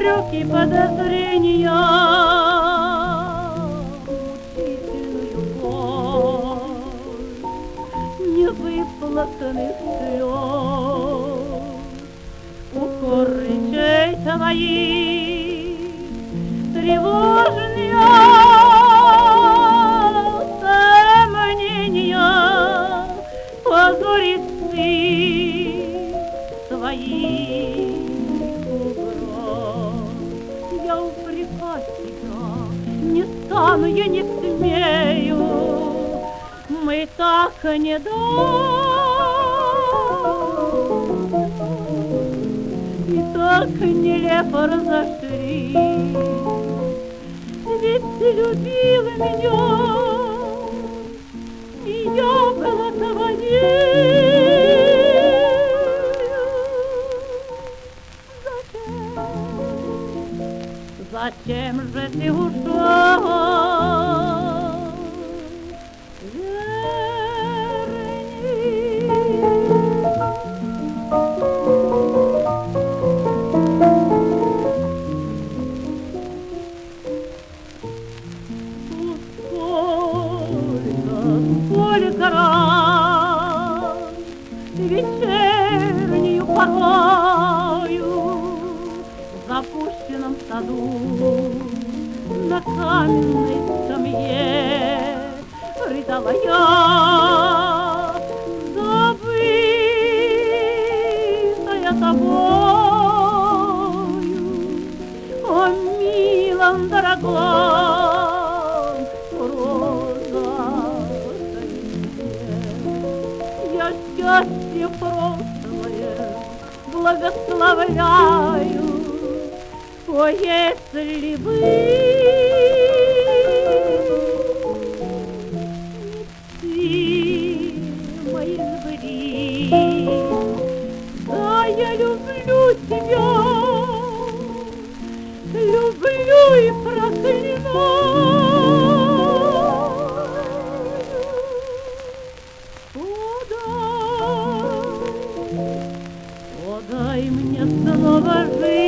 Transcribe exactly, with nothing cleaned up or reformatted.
упреки, подозрения, мучительную боль невыплаканных слез, укор речей твоих тревожные сомнения, позорит стыд твоих угроз. Я упрекать тебя не стану, я не смею, мы так недавно и так нелепо разошлись. Ведь ты любила меня, и я была твоей. Зачем, зачем же ты ушел? Сколько раз вечернюю порою в запущенном саду на каменной скамье рыдала я, забытая тобою, о милом дорогом я счастье прошлое благословляю. О, если бы мечты мои сбылись, да, я люблю тебя, люблю и проклинаю. Дай мне снова жить.